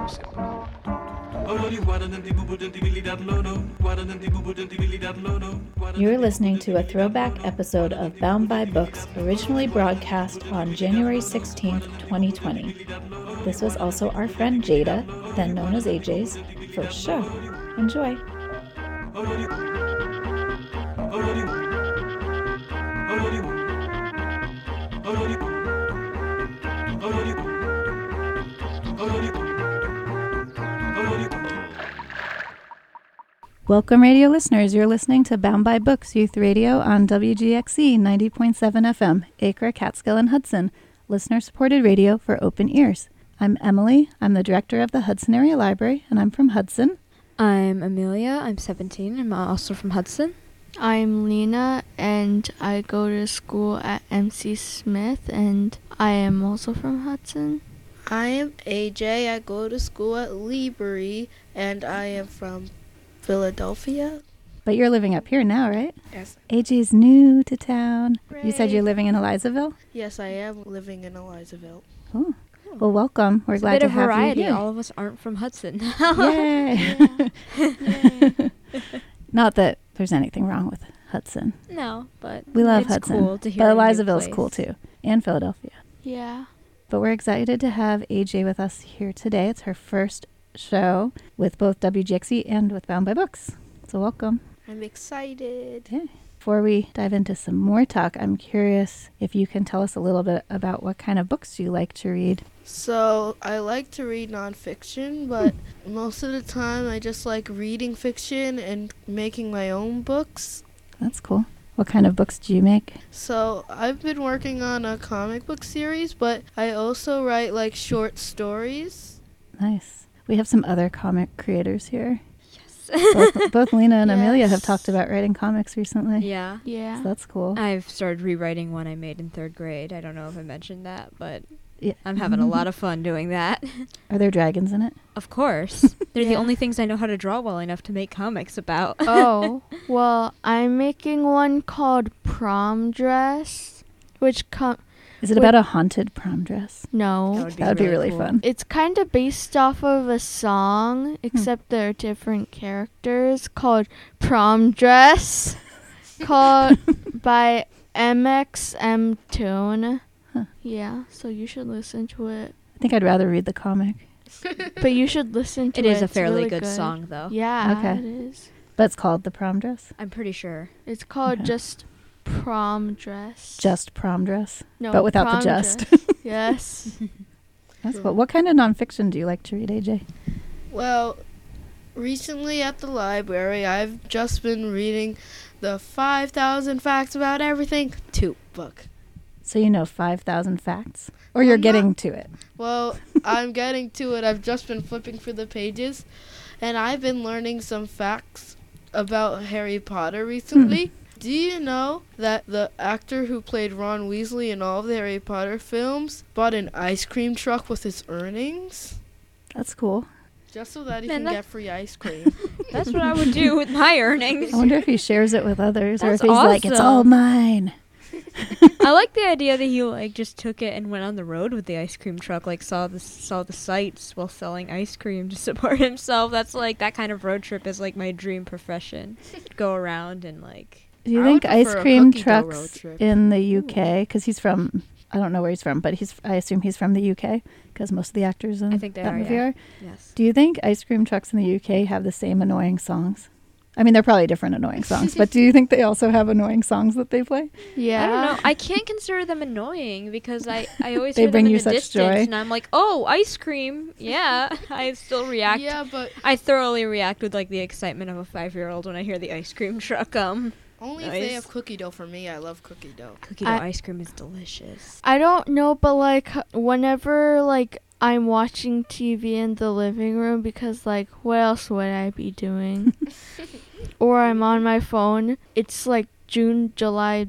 You're listening to a throwback episode of Bound by Books, originally broadcast on January 16th, 2020. This was also our friend Jada, then known as AJ's, first show. Enjoy. Welcome, radio listeners. You're listening to Bound by Books Youth Radio on WGXE 90.7 FM, Acre, Catskill, and Hudson, listener-supported radio for open ears. I'm Emily. I'm the director of the Hudson Area Library, and I'm from Hudson. I'm Amelia. I'm 17. I'm also from Hudson. I'm Lena, and I go to school at MC Smith, and I am also from Hudson. I am AJ. I go to school at Liberty, and I am from Philadelphia. But you're living up here now, right? Yes. AJ's new to town. Right. You said you're living in Elizaville? Yes, I am living in Elizaville. Oh. Well, welcome. We're glad to have variety. you here. All of us aren't from Hudson. Yay! Yay. Not that there's anything wrong with Hudson. No, but We love it's Hudson. cool to hear but a new Elizaville's place. cool too. And Philadelphia. Yeah. But we're excited to have AJ with us here today. It's her first show with both WGXE and with Bound by Books. So welcome. I'm excited. Yeah. Before we dive into some more talk, I'm curious if you can tell us a little bit about what kind of books you like to read. So, I like to read nonfiction, but most of the time I just like reading fiction and making my own books. That's cool. What kind of books do you make? So, I've been working on a comic book series, but I also write like short stories. Nice. We have some other comic creators here. Yes. Both Lena and Yes. Amelia have talked about writing comics recently. Yeah. So Yeah. that's cool. I've started rewriting one I made in 3rd grade. I don't know if I mentioned that, but Yeah. I'm having a lot of fun doing that. Are there dragons in it? Of course. They're the Yeah. only things I know how to draw well enough to make comics about. Oh, well, I'm making one called Prom Dress, which Is it about a haunted prom dress? no. That would be really cool. fun. It's kind of based off of a song, except there are different characters called Prom Dress, called by MXM Tune. Huh. Yeah, so you should listen to it. I think I'd rather read the comic. But you should listen to it. It is a It's fairly really good song, though. Yeah, Okay. it is. But it's called The Prom Dress? I'm pretty sure. It's called Okay. just Prom Dress. Just prom dress? No, but without the Prom just. Dress. Yes. That's cool. What kind of nonfiction do you like to read, AJ? Well, recently at the library, I've just been reading the 5,000 Facts About Everything 2 book. So you know 5,000 facts? Or Well, you're not- getting to it? Well, I'm getting to it. I've just been flipping through the pages, and I've been learning some facts about Harry Potter recently. Do you know that the actor who played Ron Weasley in all of the Harry Potter films bought an ice cream truck with his earnings? That's cool. Just so that he Man, can that- get free ice cream. That's what I would do with my earnings. I wonder if he shares it with others or if That's he's like, it's all awesome. mine. I like the idea that he just took it and went on the road with the ice cream truck, saw the sights while selling ice cream to support himself. That's that kind of road trip is my dream profession. Go around and Do you I think would ice prefer a cream cookie dough road trucks trip. in the UK, because he's from, I don't know where he's from, but I assume he's from the UK, because most of the actors in I think they that are, movie yeah. are. yes. Do you think ice cream trucks in the UK have the same annoying songs? I mean, they're probably different annoying songs, but do you think they also have annoying songs that they play? Yeah. I don't know. I can't consider them annoying because I always They hear bring them in you the such distance joy. and I'm like, oh, ice cream. Yeah. I still react. Yeah, but I thoroughly react with the excitement of a 5-year-old when I hear the ice cream truck only if they Nice. have cookie dough for me. I love cookie dough. Cookie dough I- ice cream is delicious. I don't know, but whenever I'm watching TV in the living room because what else would I be doing? Or I'm on my phone. It's June, July,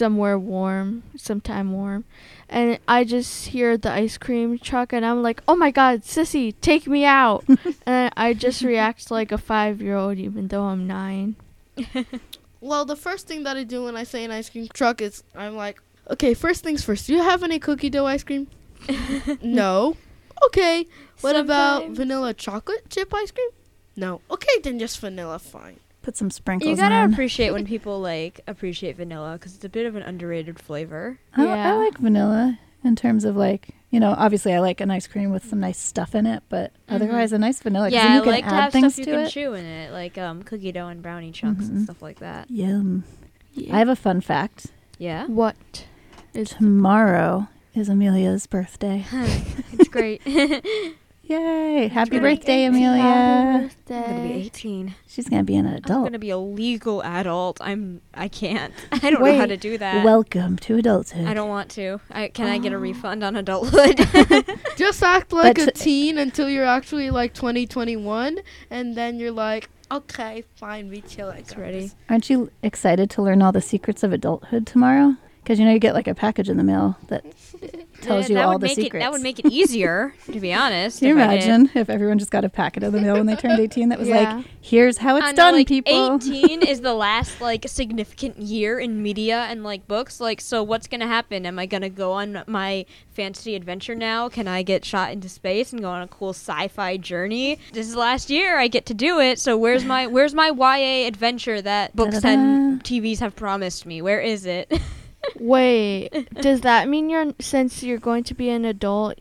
sometime warm. And I just hear the ice cream truck and I'm like, oh my God, sissy, take me out. And I just react like a 5-year-old even though I'm 9. Well, the first thing that I do when I say an ice cream truck is I'm like, okay, first things first. Do you have any cookie dough ice cream? No. Okay. What about Sometimes- vanilla chocolate chip ice cream? No. Okay, then just vanilla, fine. Put some sprinkles You gotta on. appreciate when people like appreciate vanilla because it's a bit of an underrated flavor. I Yeah. like vanilla in terms of like, obviously I like an ice cream with some nice stuff in it, but otherwise a nice vanilla. 'cause then Yeah, I you can like to add have things stuff you to can it. chew in it, like cookie dough and brownie chunks and Mhm. stuff like that. Yum. Yeah. I have a fun fact. Yeah, What is Tomorrow is Amelia's birthday. it's great. Yay! Happy great. birthday, Happy Amelia. I'm birthday. gonna be 18. She's gonna be an I'm adult. gonna be a legal adult. I can't. I don't know how Wait, to do that. Welcome to adulthood. I don't want to. Can I get a refund on adulthood? Just act like But a teen until you're actually like 2021, and then you're like, okay, fine, we chill. It's ready. Aren't you excited to learn all the secrets of adulthood tomorrow? Because you get like a package in the mail that tells you that all would the make secrets. that would make it easier, to be honest. Can you if I did. imagine if everyone just got a packet in the mail when they turned 18 that was Yeah. like, here's how it's I know, done, like, people. 18 is the last like significant year in media and like books. Like, so what's gonna happen? Am I gonna go on my fantasy adventure now? Can I get shot into space and go on a cool sci-fi journey? This is the last year I get to do it. So where's my YA adventure that books and TVs have promised me? Where is it? Wait, does that mean since you're going to be an adult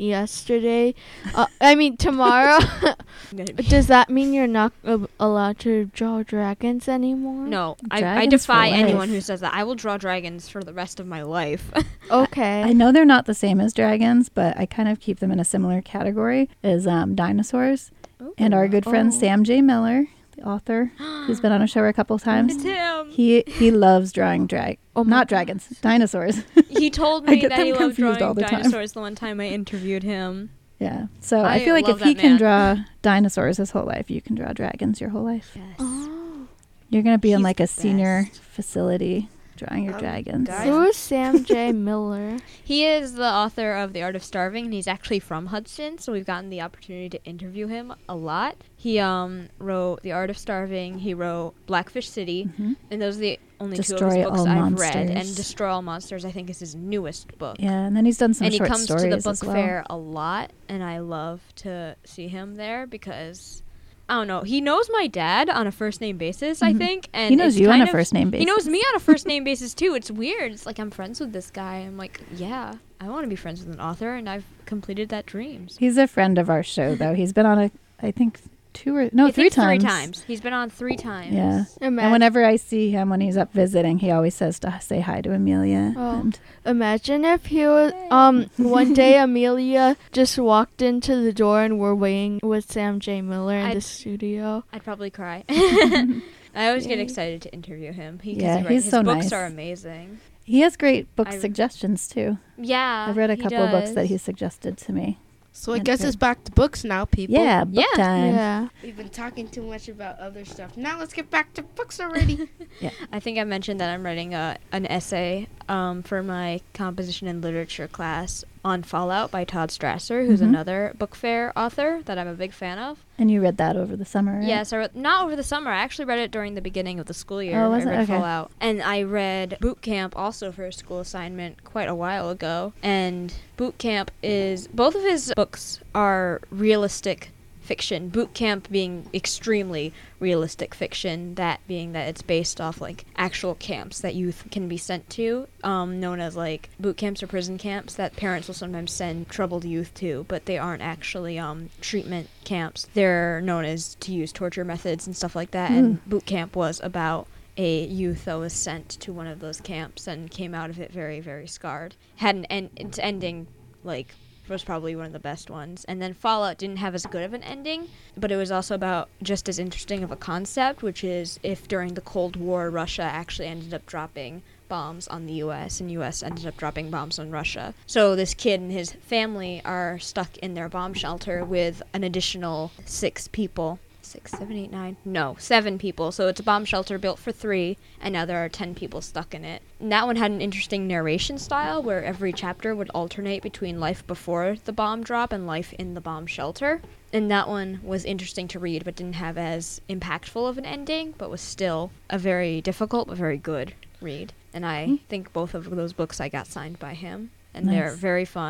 tomorrow, I'm gonna be- does that mean you're not allowed to draw dragons anymore? No, I Dragons defy for anyone life. who says that. I will draw dragons for the rest of my life. Okay. I know they're not the same as dragons, but I kind of keep them in a similar category as dinosaurs. And our good friend Oh. Sam J. Miller, the author, who's been on a show a couple times, It's him. he loves drawing Oh my not dragons, dinosaurs. He told I me get that them he loved confused drawing all the time. dinosaurs the one time I interviewed him. Yeah. So I I feel like love if he that can man. draw dinosaurs his whole life, you can draw dragons your whole life. Yes. Oh. You're going to be in He's like a the senior best. facility drawing your dragons. guys- Who is Sam J. Miller? He is the author of The Art of Starving, and he's actually from Hudson, so we've gotten the opportunity to interview him a lot. He wrote The Art of Starving, he wrote Blackfish City, Mhm. and those are the only two of Destroy his books All I've read. And Monsters. Destroy All Monsters, I think, is his newest book. Yeah, and then he's done some And he short comes stories to the as book well. fair a lot, and I love to see him there because, I don't know, he knows my dad on a first name basis, I Mhm. think. And He knows it's you on kind a of- first name basis. He knows me on a first name basis too. It's weird. It's like I'm friends with this guy. I'm like, yeah, I want to be friends with an author, and I've completed that dream. So He's a friend of our show, though. He's been on I think I three think times. 3 times. He's been on 3 times. Yeah. And Imagine, whenever I see him when he's up visiting, he always says to say hi to Amelia. Oh. And imagine if he was one day Amelia just walked into the door and we're waiting with Sam J. Miller in I'd- the studio. I'd probably cry. I always get Yay. excited to interview him. Yeah, His he's so books nice. are amazing. he has great book I- suggestions, too. Yeah, I've read a he couple of books that does. he suggested to me. So I Okay. guess it's back to books now, people. Yeah, book Yeah. time. Yeah. We've been talking too much about other stuff. Now let's get back to books already. I think I mentioned that I'm writing an essay for my composition and literature class on Fallout by Todd Strasser, who's Mhm. another book fair author that I'm a big fan of. And you read that over the summer, right? Yes, not over the summer. I actually read it during the beginning of the school year. Oh, was I it? read Okay. Fallout. And I read Boot Camp also for a school assignment quite a while ago. And Boot Camp both of his books are realistic fiction. Boot Camp being extremely realistic fiction, that being that it's based off like actual camps that youth can be sent to, known as like boot camps or prison camps that parents will sometimes send troubled youth to, but they aren't actually treatment camps. They're known as to use torture methods and stuff like that. And Boot Camp was about a youth that was sent to one of those camps and came out of it very, very scarred. Had its ending like was probably one of the best ones. And then Fallout didn't have as good of an ending, but it was also about just as interesting of a concept, which is if during the Cold War Russia actually ended up dropping bombs on the US and US ended up dropping bombs on Russia. So this kid and his family are stuck in their bomb shelter with an additional 6 people. 6, 7, 8, 9. No, 7 people. So it's a bomb shelter built for 3, and now there are 10 people stuck in it. And that one had an interesting narration style where every chapter would alternate between life before the bomb drop and life in the bomb shelter. And that one was interesting to read, but didn't have as impactful of an ending, but was still a very difficult but very good read. And I think both of those books I got signed by him, and they're Nice. very fun.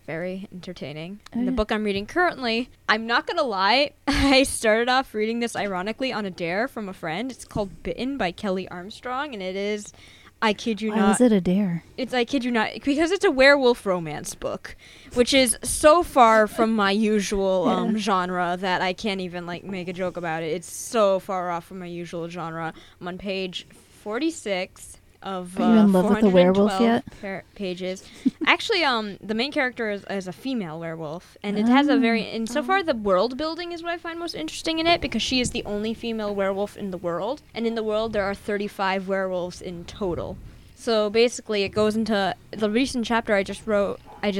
very entertaining. Oh, And the yeah. book I'm reading currently, I'm not going to lie, I started off reading this ironically on a dare from a friend. It's called Bitten by Kelly Armstrong, and it is, I kid you Why not, was it a dare? it's, I kid you not, because it's a werewolf romance book, which is so far from my usual Yeah. genre that I can't even like make a joke about it. It's so far off from my usual genre. I'm on page 46 of Are you in love with the werewolf 412 yet? pages. Actually, the main character is a female werewolf, and it has a very, and so far the world building is what I find most interesting in it, because she is the only female werewolf in the world, and in the world there are 35 werewolves in total. So basically, it goes into the recent chapter I just read.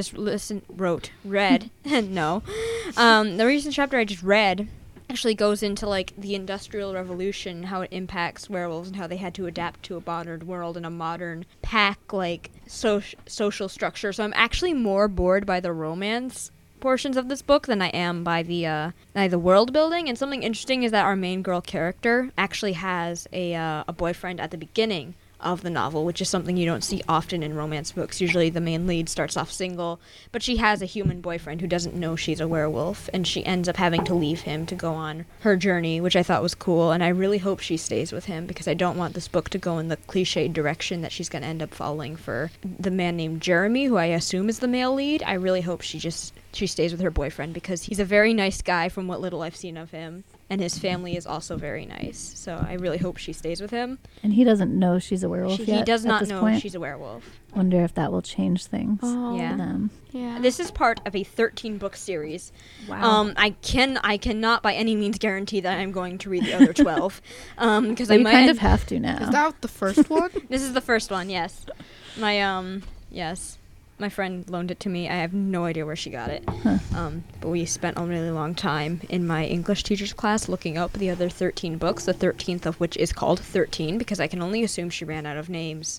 No, the recent chapter I just read actually goes into like the Industrial Revolution, how it impacts werewolves, and how they had to adapt to a modern world and a modern pack like social structure. So I'm actually more bored by the romance portions of this book than I am by the world building. And something interesting is that our main girl character actually has a boyfriend at the beginning of the novel, which is something you don't see often in romance books. Usually the main lead starts off single, but she has a human boyfriend who doesn't know she's a werewolf, and she ends up having to leave him to go on her journey, which I thought was cool, and I really hope she stays with him, because I don't want this book to go in the cliched direction that she's going to end up following for the man named Jeremy, who I assume is the male lead. I really hope she stays with her boyfriend, because he's a very nice guy from what little I've seen of him, and his family is also very nice. So I really hope she stays with him. And he doesn't know she's a werewolf yet. He does at not this know point. she's a werewolf. Wonder if that will change things Oh, Yeah. for them. yeah. This is part of a 13-book series. Wow. I cannot by any means guarantee that I'm going to read the other 12, because But I you might. kind of have to now. Is that the first one? This is the first one. Yes, yes. My friend loaned it to me. I have no idea where she got it. Huh. But we spent a really long time in my English teacher's class looking up the other 13 books, the 13th of which is called 13, because I can only assume she ran out of names.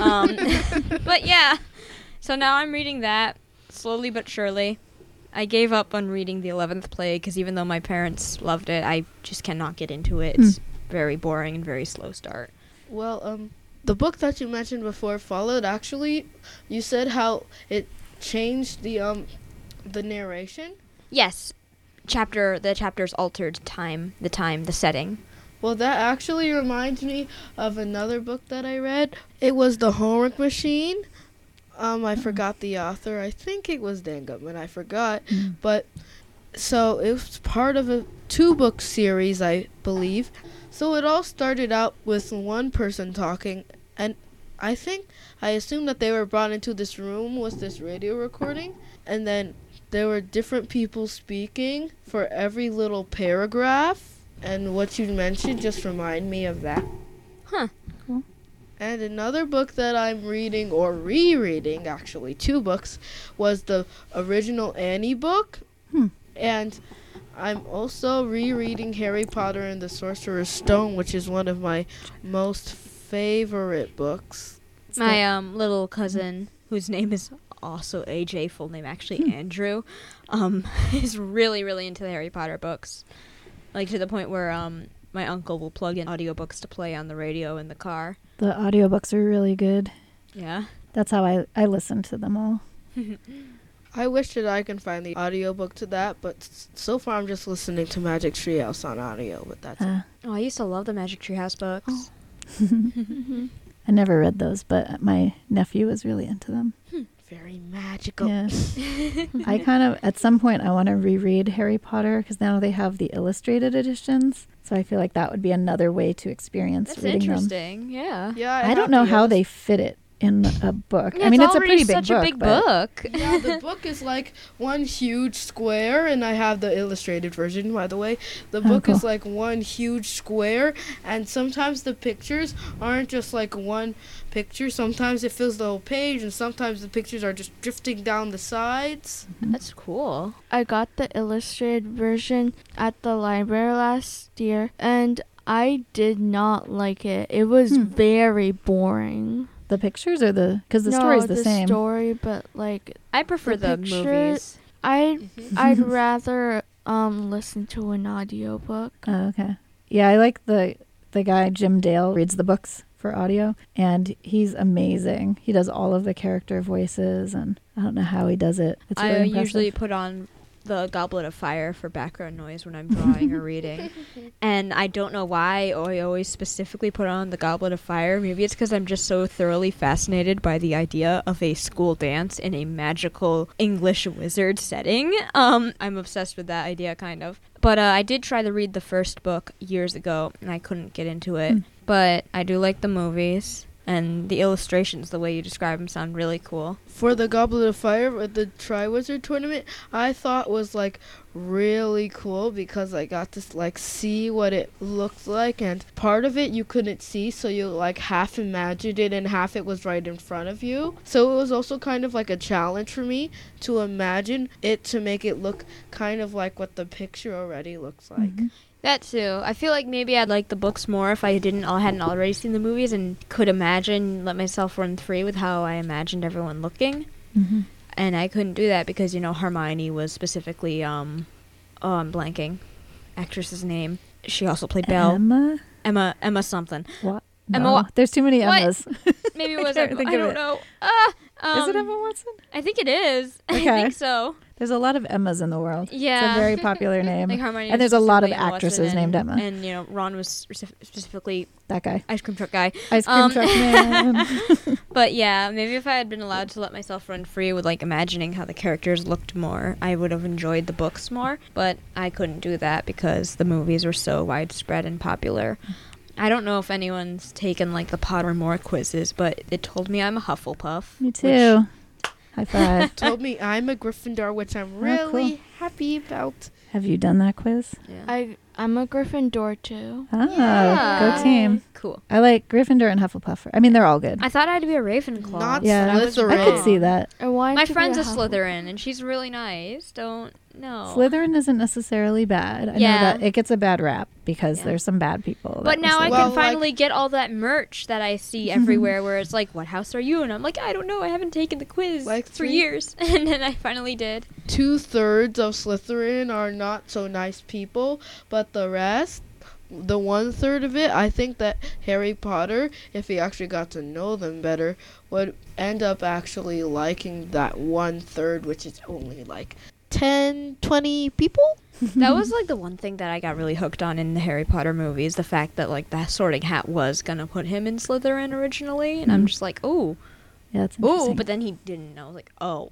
But yeah, so now I'm reading that, slowly but surely. I gave up on reading The 11th Plague, because even though my parents loved it, I just cannot get into it. It's very boring and very slow start. Well, the book that you mentioned before, Followed, actually, you said how it changed the narration. Yes, the chapter's altered the setting. Well, that actually reminds me of another book that I read. It was The Homework Machine. I forgot the author. I think it was Dan Gutman. I forgot. But so it was part of a 2-book series, I believe. So it all started out with one person talking, and I assume that they were brought into this room with this radio recording, and then there were different people speaking for every little paragraph, and what you mentioned just remind me of that. Huh. Cool. And another book that I'm reading, or rereading, actually 2 books, was the original Annie book. And I'm also rereading Harry Potter and the Sorcerer's Stone, which is one of my most favorite books. My little cousin, whose name is also AJ, full name actually Andrew, is really, really into the Harry Potter books. Like to the point where my uncle will plug in audiobooks to play on the radio in the car. The audiobooks are really good. Yeah. That's how I listen to them all. I wish that I can find the audiobook to that, but so far I'm just listening to Magic Treehouse on audio, but that's it. Oh, I used to love the Magic Treehouse books. I never read those, but my nephew was really into them. Very magical. Yeah. I kind of, at some point, I want to reread Harry Potter because now they have the illustrated editions. So I feel like that would be another way to experience That's reading them. interesting. Yeah. Yeah, I don't know how they fit it in a book. Yeah, I mean, it's a already pretty big such book. a big but book. Yeah, the book is like one huge square, and I have the illustrated version, by the way. The book is cool. like one huge square, and sometimes the pictures aren't just like one picture. Sometimes it fills the whole page, and sometimes the pictures are just drifting down the sides. That's cool. I got the illustrated version at the library last year, and I did not like it. It was very boring. The pictures or because the no, story's the same. story, but like I prefer The the picture- movies. I'd rather listen to an audiobook. Oh, okay. Yeah, I like the guy, Jim Dale, reads the books for audio, and he's amazing. He does all of the character voices, and I don't know how he does it. It's really I impressive. usually put on the Goblet of Fire for background noise when I'm drawing or reading. And I don't know why I always specifically put on the Goblet of Fire. Maybe it's because I'm just so thoroughly fascinated by the idea of a school dance in a magical English wizard setting. I'm obsessed with that idea, kind of. But I did try to read the first book years ago, and I couldn't get into it. But I do like the movies. And the illustrations, the way you describe them, sound really cool. For the Goblet of Fire at the Triwizard Tournament, I thought was like really cool because I got to like see what it looked like, and part of it you couldn't see, so you like half imagined it and half it was right in front of you. So it was also kind of like a challenge for me to imagine it to make it look kind of like what the picture already looks like. That too. I feel like maybe I'd like the books more if I hadn't already seen the movies and could imagine, let myself run free with how I imagined everyone looking. And I couldn't do that because, Hermione was specifically, I'm blanking, actress's name. She also played Belle. Emma something. What? Emma No, there's too many What? Emmas. Maybe it was can't Emma. think I of don't it. know. Is it Emma Watson? I think it is. I Okay. think so. There's a lot of Emmas in the world. Yeah. It's a very popular name. Like Hermione And was there's a lot of specifically Emma actresses Watson named Emma. And, Ron was specifically That guy. Ice Cream Truck Guy. Ice cream truck man. But yeah, maybe if I had been allowed to let myself run free with like imagining how the characters looked more, I would have enjoyed the books more. But I couldn't do that because the movies were so widespread and popular. I don't know if anyone's taken like the Pottermore quizzes, but it told me I'm a Hufflepuff. Me too. High five. Told me I'm a Gryffindor, which I'm really happy about. Have you done that quiz? Yeah. I'm a Gryffindor too. Ah, go team. Cool. I like Gryffindor and Hufflepuff. I mean, they're all good. I thought I had to be a Ravenclaw. Not Yeah. but I was Slytherin. I could wrong. see that. I wanted My to be friend's a Hufflepuff. Slytherin, and she's really nice. Don't know. Slytherin isn't necessarily bad. I know Yeah. that it gets a bad rap because Yeah. there's some bad people. But that now I listen. Well, can finally get all that merch that I see everywhere where it's like, what house are you? And I'm like, I don't know. I haven't taken the quiz Like for years. And then I finally did. 2/3 of Slytherin are not so nice people, but the rest, the 1/3 of it, I think that Harry Potter, if he actually got to know them better, would end up actually liking that 1/3, which is only like 10, 20 people. That was like the one thing that I got really hooked on in the Harry Potter movies. The fact that like that Sorting Hat was going to put him in Slytherin originally. And I'm just like, oh, Yeah, that's interesting. but then he didn't. I was like, oh.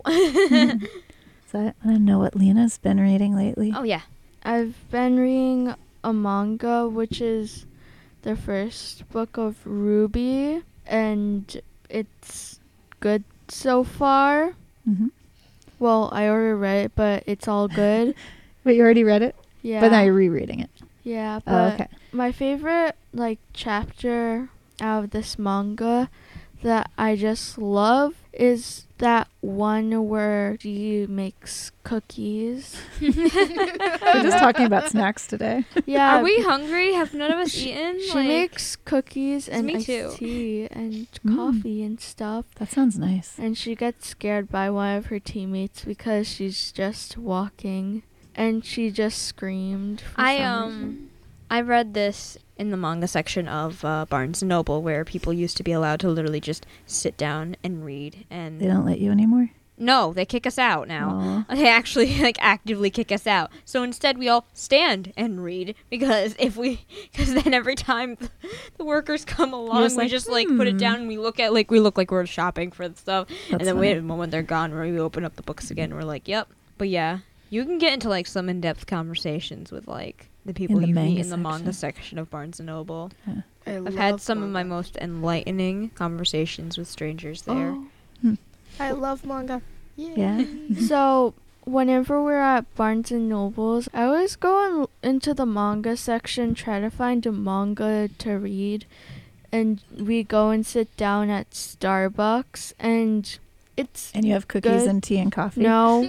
So I want to know what Lena's been reading lately. Oh, yeah. I've been reading a manga, which is the first book of Ruby, and it's good so far. Mm-hmm. Well, I already read it, but it's all good. But you already read it? Yeah. But now you're rereading it. Yeah, Oh, but okay. my favorite chapter out of this manga that I just love is that one where she makes cookies. We're just talking about snacks today. Yeah. Are we hungry? Have none of us eaten? She Like, makes cookies and me iced too. tea and Mm. coffee and stuff. That sounds nice. And she gets scared by one of her teammates because she's just walking. And she just screamed. For some reason. I read this in the manga section of Barnes & Noble where people used to be allowed to literally just sit down and read. And They don't let you anymore? no, they kick us out now. Aw. They actually actively kick us out. So instead we all stand and read because then every time the workers come along, just we like, just put it down and we look like we're shopping for the stuff. That's and then funny. wait a moment, they're gone. Where we open up the books again, and we're like, yep. But yeah, you can get into some in-depth conversations with the people the you meet manga in the manga section. section of Barnes & Noble. I've I've had some of my most enlightening conversations with strangers there. Oh. I love manga. Yeah. So whenever we're at Barnes and Nobles, I always go into the manga section, try to find a manga to read, and we go and sit down at Starbucks, and it's And you have cookies Good. and tea and coffee? no,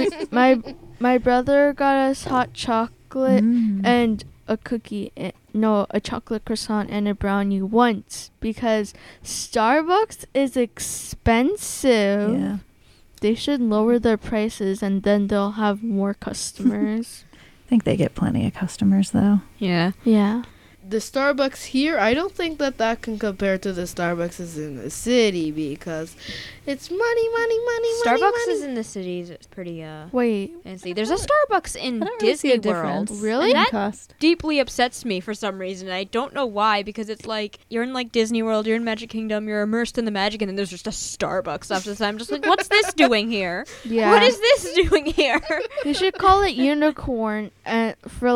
my brother got us hot chocolate Mm. and a cookie, a chocolate croissant and a brownie once because Starbucks is expensive. Yeah. They should lower their prices and then they'll have more customers. I think they get plenty of customers, though. Yeah. Yeah. the Starbucks here, I don't think that can compare to the Starbucks in the city because it's money. Starbucks is in the cities. It's pretty Wait, fancy. There's a Starbucks in I don't really see a Disney World. difference. Really? in That cost. deeply upsets me for some reason. I don't know why, because it's like you're in like Disney World, you're in Magic Kingdom, you're immersed in the magic, and then there's just a Starbucks after this. I'm just like, what's this doing here? yeah. What is this doing here? You should call it unicorn for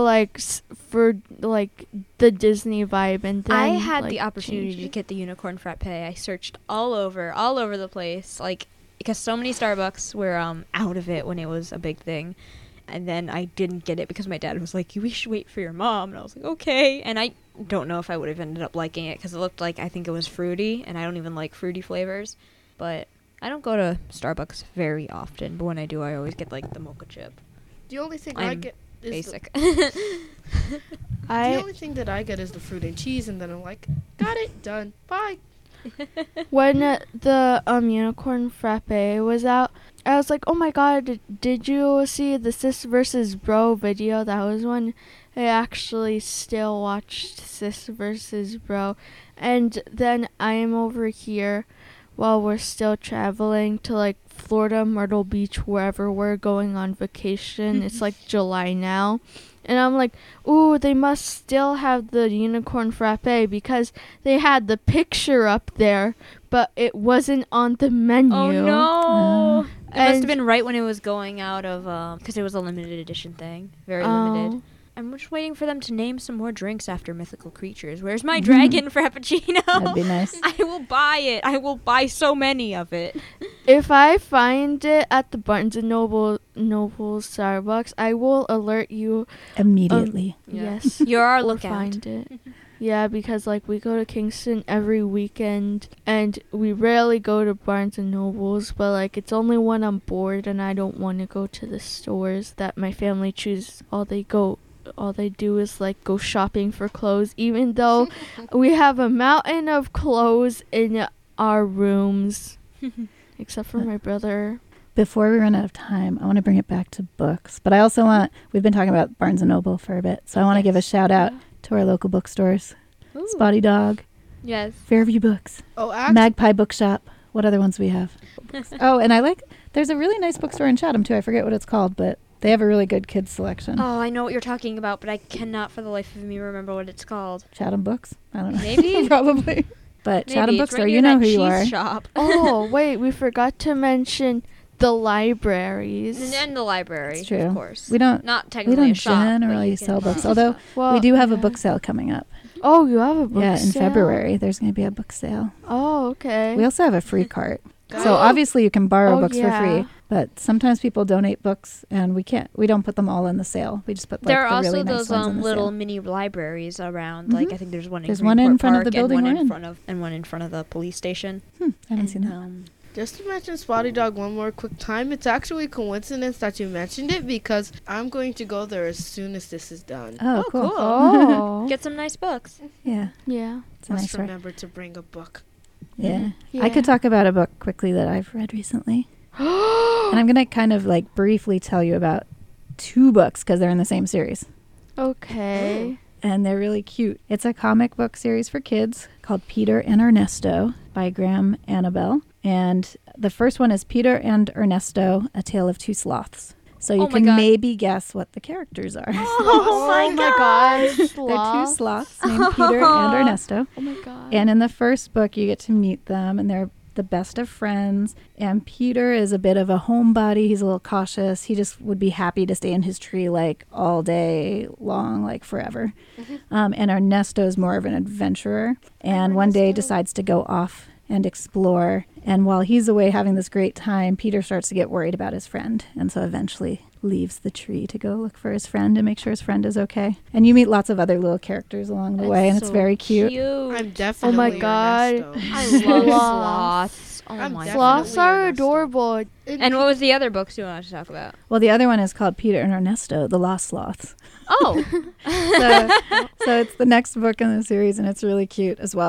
the Disney vibe, and then I had like, the opportunity change to it. get the unicorn frappe. I searched all over the place, like because so many Starbucks were out of it when it was a big thing. And then I didn't get it because my dad was like, "We should wait for your mom." And I was like, "Okay." And I don't know if I would have ended up liking it because it looked like, I think it was fruity, and I don't even like fruity flavors. But I don't go to Starbucks very often, but when I do, I always get like the mocha chip. The only thing I'm I get is Basic. the only thing that I get is the fruit and cheese, and then I'm like, got it, done, bye. When the unicorn frappe was out, I was like, oh my god, did you see the Sis versus Bro video? That was when I actually still watched Sis versus Bro. And then I am over here while we're still traveling to like Florida, Myrtle Beach, wherever we're going on vacation. It's like July now. And I'm like, ooh, they must still have the unicorn frappe because they had the picture up there, but it wasn't on the menu. Oh no! It must have And- been right when it was going out of, because it was a limited edition thing. Very limited. I'm just waiting for them to name some more drinks after mythical creatures. Where's my dragon frappuccino? That'd be nice. I will buy it. I will buy so many of it. If I find it at the Barnes & Noble Starbucks, I will alert you. Immediately. Yeah. Yes. You're our or lookout. find it. Yeah, because like we go to Kingston every weekend, and we rarely go to Barnes and Nobles, but like it's only when I'm bored and I don't want to go to the stores that my family chooses. All they do is like go shopping for clothes, even though we have a mountain of clothes in our rooms, except for my brother. Before we run out of time, I want to bring it back to books. But I also we've been talking about Barnes & Noble for a bit, so I want to give a shout out to our local bookstores. Ooh. Spotty Dog, Yes. Fairview Books, Oh, actually, Magpie Bookshop. What other ones we have? Oh, and there's a really nice bookstore in Chatham too. I forget what it's called, but they have a really good kids selection. Oh, I know what you're talking about, but I cannot for the life of me remember what it's called. Chatham Books? I don't know. Maybe? Probably. But Maybe. Chatham It's Bookstore, right you near know that who you cheese are. Shop. Oh, wait, we forgot to mention the libraries. And the library, It's true. of course. We don't Not technically a shop. but generally you can sell buy books, although stuff. Well, we do have a yeah. book sale coming up. Oh, you have a book Yeah, in sale? February. There's going to be a book sale. Oh, okay. We also have a free cart. Got So it. obviously you can borrow Oh, books yeah. for free, but sometimes people donate books and we don't put them all in the sale. We just put like There are the also really nice those ones in the little sale. mini libraries around. Like Mhm. I think there's one in There's one in Greenport front of Park the building and one we're in in. front of and one in front of the police station. I haven't seen that. Just to mention Spotty Dog one more quick time, it's actually a coincidence that you mentioned it because I'm going to go there as soon as this is done. Oh, cool. Oh. Get some nice books. Yeah, Yeah. it's a Must nice store. remember to bring a book. Yeah. Yeah. I could talk about a book quickly that I've read recently. And I'm going to kind of like briefly tell you about two books because they're in the same series. Okay. And they're really cute. It's a comic book series for kids called Peter and Ernesto by Graham Annabelle. And the first one is Peter and Ernesto, A Tale of Two Sloths. So you Oh my can God. maybe guess what the characters are. Oh my God. They're two sloths named Peter and Ernesto. Oh my god. And in the first book, you get to meet them, and they're the best of friends. And Peter is a bit of a homebody. He's a little cautious. He just would be happy to stay in his tree like all day long, like forever. And Ernesto is more of an adventurer. And one day decides to go off and explore. And while he's away having this great time, Peter starts to get worried about his friend. And so eventually leaves the tree to go look for his friend and make sure his friend is okay. And you meet lots of other little characters along the way, and it's so very cute. I'm definitely my God. Ernesto. I love Sloths. sloths. Oh I'm my definitely god. Sloths are Ernesto. adorable. And what was the other books you wanted to talk about? Well, the other one is called Peter and Ernesto, The Lost Sloths. Oh. So it's the next book in the series, and it's really cute as well.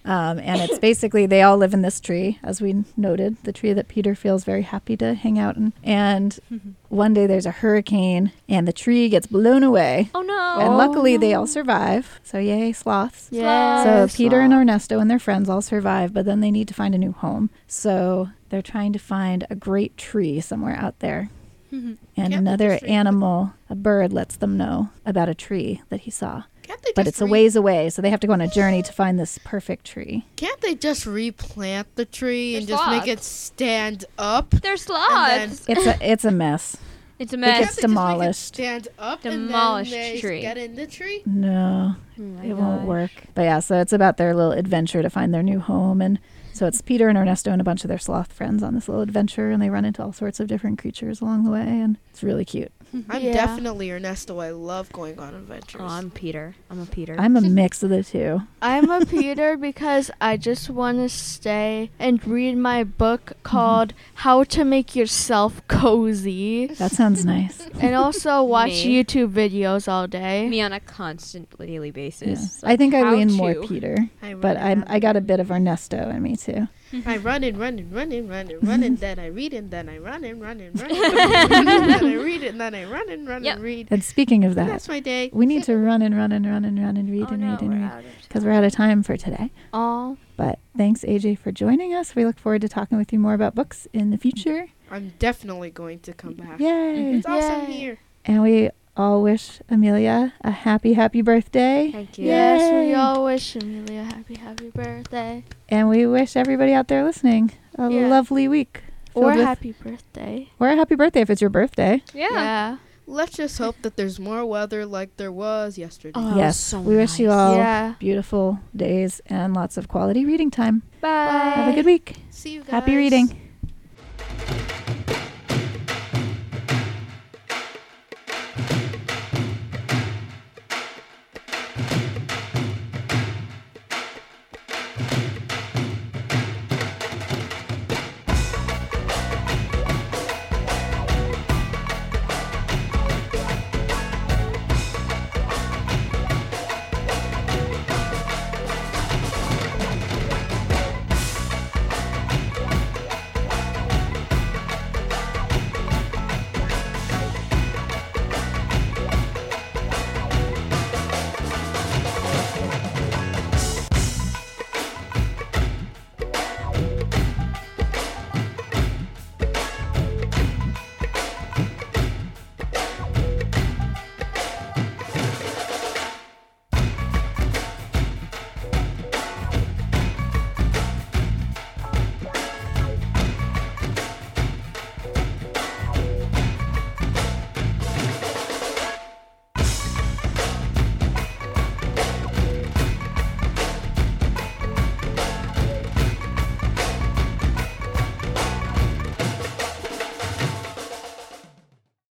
And it's basically they all live in this tree, as we noted, the tree that Peter feels very happy to hang out in. And one day there's a hurricane and the tree gets blown away. Oh no! And luckily they all survive. So yay, sloths. Yeah. So Peter and Ernesto and their friends all survive, but then they need to find a new home. So they're trying to find a great tree somewhere out there. And Can't they another just animal, a bird, lets them know about a tree that he saw. Can't they But just it's a ways away, so they have to go on a journey to find this perfect tree. Can't they just replant the tree They're and just make it sloths. stand up? They're sloths. It's a mess. It's a It mess. gets Can't they just make it demolished. stand up Demolished and then they tree. get in the tree? No, Oh my it won't gosh. work. But yeah, so it's about their little adventure to find their new home. And so it's Peter and Ernesto and a bunch of their sloth friends on this little adventure, and they run into all sorts of different creatures along the way, and it's really cute. I'm Yeah. definitely Ernesto. I love going on adventures. Oh, I'm Peter. I'm a Peter. I'm a mix of the two. I'm a Peter because I just want to stay and read my book called How to Make Yourself Cozy That sounds nice. and also watch Me. YouTube videos all day. Me on a constant daily Yeah. basis. I think I how lean more to. Peter, I but run I got a bit of Ernesto in me too. I run and run and run and run and run and then I read and then I run and run and run and run and then I read and then I run and run Yep. and read. And speaking of And that, that's my day. we need to run and run and run and run and read Oh and no, read and we're read out of because we're out of time for today. Oh, But thanks, AJ, for joining us. We look forward to talking with you more about books in the future. I'm definitely going to come back. Yay! It's awesome Yay. here. And we all wish Amelia a happy, happy birthday. Thank you. yes, Yay. we all wish Amelia happy birthday. And we wish everybody out there listening a Yeah. lovely week. Or filled with- happy birthday. or a happy birthday if it's your birthday. Yeah. Let's just hope that there's more weather like there was yesterday. Oh, that was Yes, so we wish you nice. all Yeah. beautiful days and lots of quality reading time. Bye. Have a good week. See you guys. Happy reading.